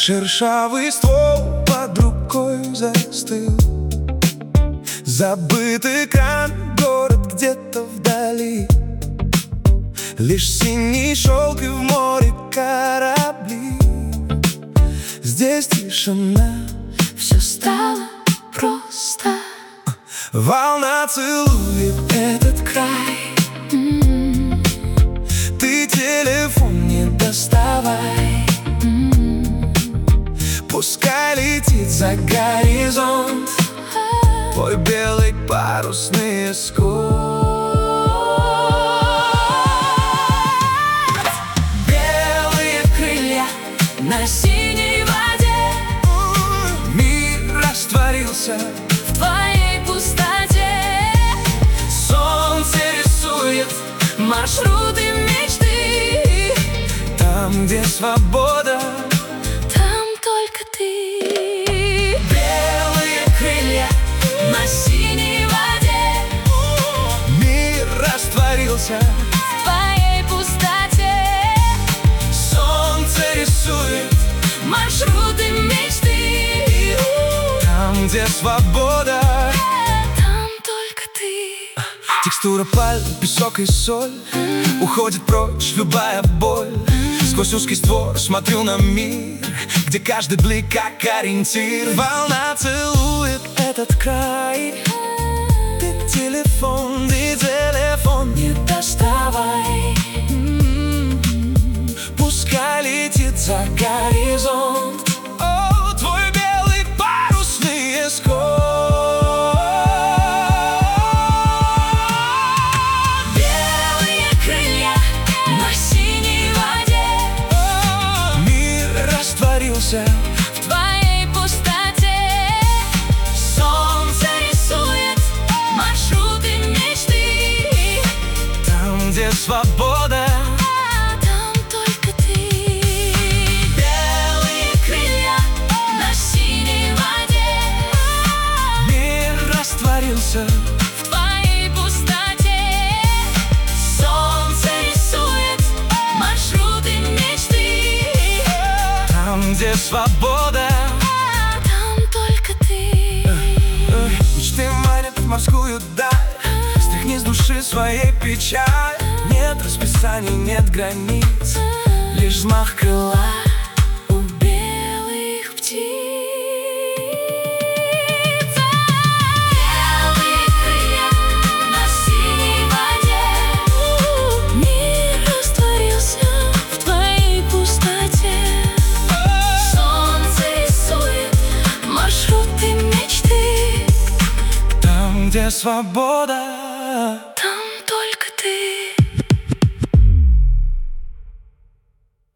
Шершавый ствол под рукой застыл. Забытый экран, город где-то вдали. Лишь синий шелк и в море корабли. Здесь тишина, все стало просто. волна целует этот край. Ты телефон не доставай. Пускай летит за горизонт твой белый парусный эскорт. Белые крылья на синей воде. Мир растворился В твоей пустоте солнце рисует маршруты мечты. там, где свобода. Там только ты. Белые крылья на синей воде. Мир растворился, В твоей пустоте солнце рисует маршруты мечты. там, где свобода. Там только ты. Текстура пальм, песок и соль. Уходит прочь любая боль. Сквозь узкий створ смотрю на мир, где каждый блик как ориентир. Волна целует этот край. Ты телефон не доставай. Пускай летит за горизонт твой белый парусный эскорт. Белые крылья на синей воде. Мир растворился, В твоей пустоте солнце рисует маршруты мечты. там, где свобода. Там только ты. Белые крылья на синей воде. Мир растворился, В твоей пустоте солнце рисует маршруты мечты. там, где свобода. Там только ты. Мечты манят в морскую даль. Стряхни с души своей печаль. Нет расписаний, нет границ, лишь взмах крыла У белых птиц. Белые крылья на синей воде. Мир растворился в твоей пустоте. Солнце рисует маршруты мечты. там, где свобода. Там